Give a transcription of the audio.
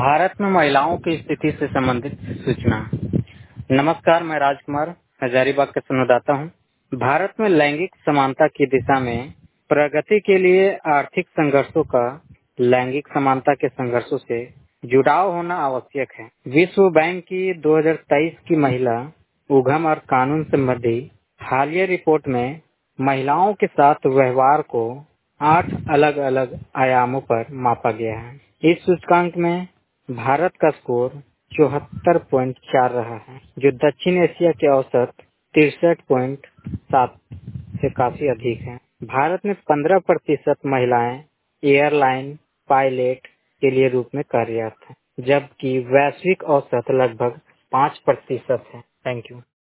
भारत में महिलाओं की स्थिति से संबंधित सूचना। नमस्कार, मैं राजकुमार हजारीबाग का संवाददाता हूँ। भारत में लैंगिक समानता की दिशा में प्रगति के लिए आर्थिक संघर्षों का लैंगिक समानता के संघर्षों से जुड़ाव होना आवश्यक है। विश्व बैंक की 2023 की महिला उद्यम और कानून संबंधी हालिया रिपोर्ट में महिलाओं के साथ व्यवहार को 8 अलग-अलग आयामों पर मापा गया है। इस सूचकांक में भारत का स्कोर 74.4 रहा है, जो दक्षिण एशिया के औसत 63.7 से काफी अधिक है। भारत में 15% महिलाएं एयरलाइन पायलट के लिए रूप में कार्यरत हैं, जबकि वैश्विक औसत लगभग 5% है। Thank you.